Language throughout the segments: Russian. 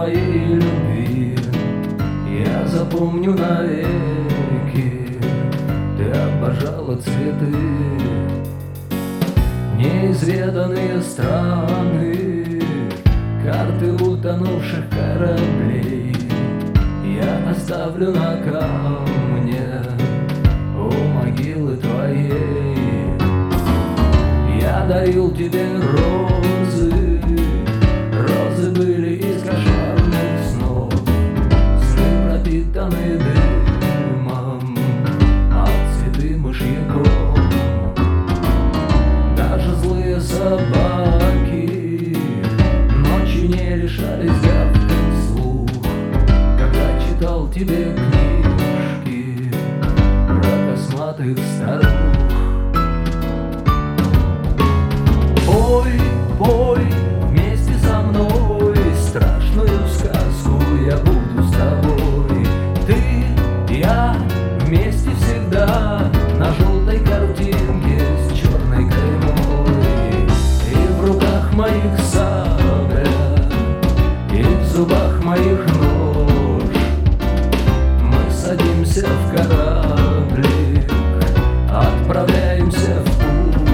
твоей любви я запомню навеки. Ты обожала цветы, неизведанные страны, карты утонувших кораблей я оставлю на камне у могилы твоей. Я дарил тебе розы, розы были из кошмарных снов, сны пропитаны дымом, а цветы мышьяком. Даже злые собаки ночью не решались гавкать вслух, когда читал тебе книжки про косматых старух. Пой, пой вместе со мной страшную сказку, я буду с тобой. Ты, я вместе всегда на желтой картинке с черной каймой. И в руках моих сабля, и в зубах моих нож. Мы садимся в кораблик, отправляемся в путь.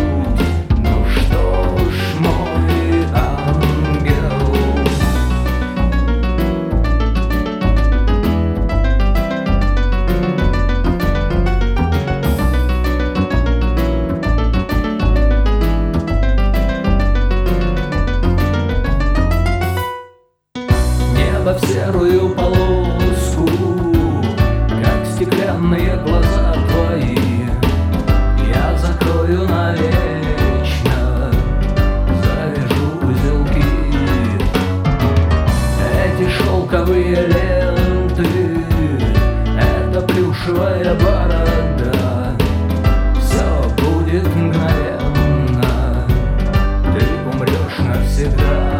В серую полоску, как стеклянные глаза твои, я закрою навечно, завяжу узелки. Эти шелковые ленты, эта плюшевая борода, все будет мгновенно, ты умрешь навсегда.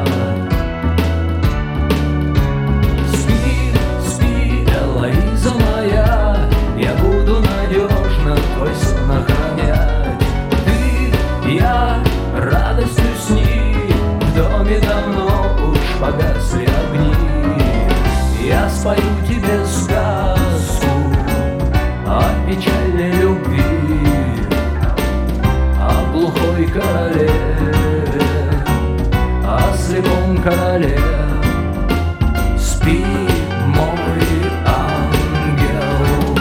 Твой сон охранять. Ты, я, радостью сни, в доме давно уж погасли огни. Я спою тебе сказку о печальной любви, о глухой королеве, о слепом короле. Спи, мой ангел.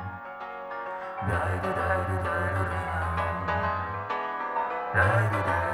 Da